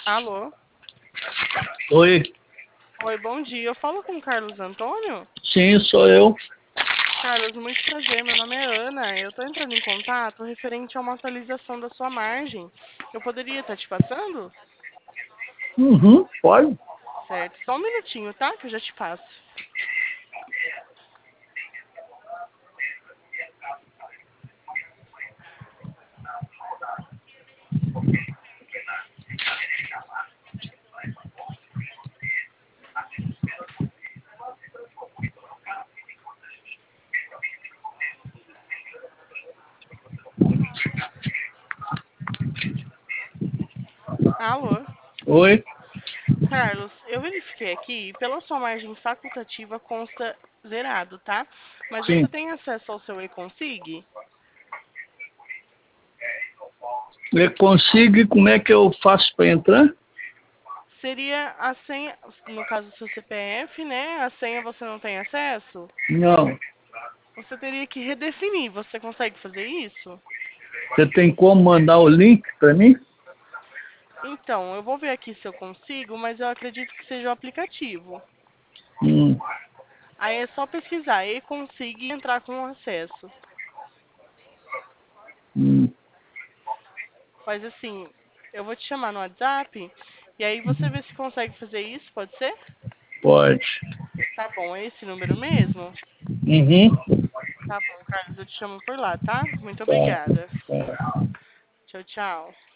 Alô? Oi, Oi, bom dia. Eu falo com o Carlos Antônio? sim, sou eu. Carlos, muito prazer. Meu nome é Ana. Eu tô entrando em contato referente a uma atualização da sua margem. Eu poderia estar te passando? Uhum, pode? Certo. Só um minutinho, tá? Que eu já te passo. Alô? Oi, Carlos, eu verifiquei aqui e pela sua margem facultativa consta zerado, tá? Mas você sim. tem acesso ao seu e-consig? Eu consigo, como é que eu faço para entrar? Seria a senha, no caso do seu CPF, né? A senha você não tem acesso? Não. Você teria que redefinir. Você consegue fazer isso? Você tem como mandar o link para mim? Então, eu vou ver aqui se eu consigo, mas eu acredito que seja o aplicativo. Hum, Aí é só pesquisar e conseguir entrar com acesso. hum, Mas assim, eu vou te chamar no WhatsApp e aí você vê se consegue fazer isso, pode ser? pode. Tá bom, é esse número mesmo? Uhum. Tá bom, Carlos, eu te chamo por lá, tá? Muito Tá, obrigada. tá. Tchau, tchau.